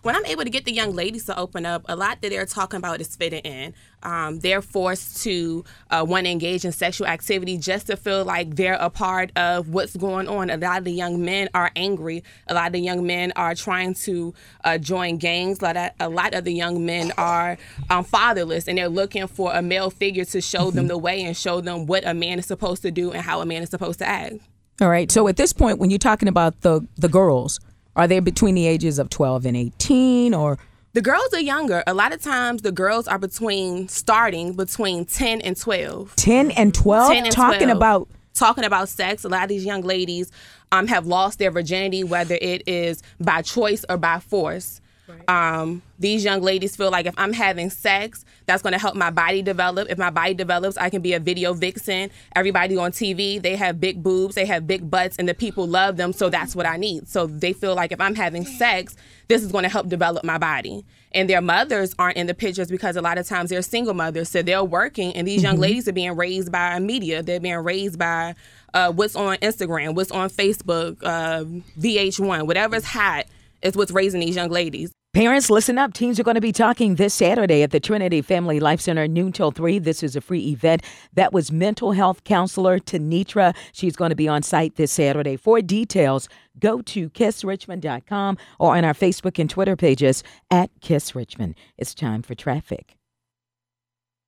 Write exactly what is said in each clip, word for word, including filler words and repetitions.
when I'm able to get the young ladies to open up, a lot that they're talking about is fitting in. Um, they're forced to uh, want to engage in sexual activity just to feel like they're a part of what's going on. A lot of the young men are angry. A lot of the young men are trying to uh, join gangs. A lot, of, a lot of the young men are um, fatherless, and they're looking for a male figure to show them the way and show them what a man is supposed to do and how a man is supposed to act. All right. So at this point, when you're talking about the, the girls, are they between the ages of twelve and eighteen, or? The girls are younger. A lot of times the girls are between starting between ten and twelve. ten and twelve? ten and talking twelve. about talking about sex. A lot of these young ladies um, have lost their virginity, whether it is by choice or by force. Right. Um, these young ladies feel like if I'm having sex, that's going to help my body develop. If my body develops, I can be a video vixen. Everybody on T V, they have big boobs, they have big butts, and the people love them, so that's what I need. So they feel like if I'm having sex, this is going to help develop my body. And their mothers aren't in the pictures because a lot of times they're single mothers, so they're working, and these young mm-hmm. ladies are being raised by media. They're being raised by uh, what's on Instagram, what's on Facebook, uh, V H one, whatever's hot is what's raising these young ladies. Parents, listen up. Teens are going to be talking this Saturday at the Trinity Family Life Center, noon till three. This is a free event. That was mental health counselor Tanitra. She's going to be on site this Saturday. For details, go to kiss richmond dot com or on our Facebook and Twitter pages at Kiss Richmond. It's time for traffic.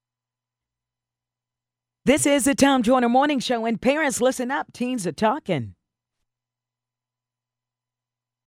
This is the Tom Joyner Morning Show, and parents, listen up. Teens are talking.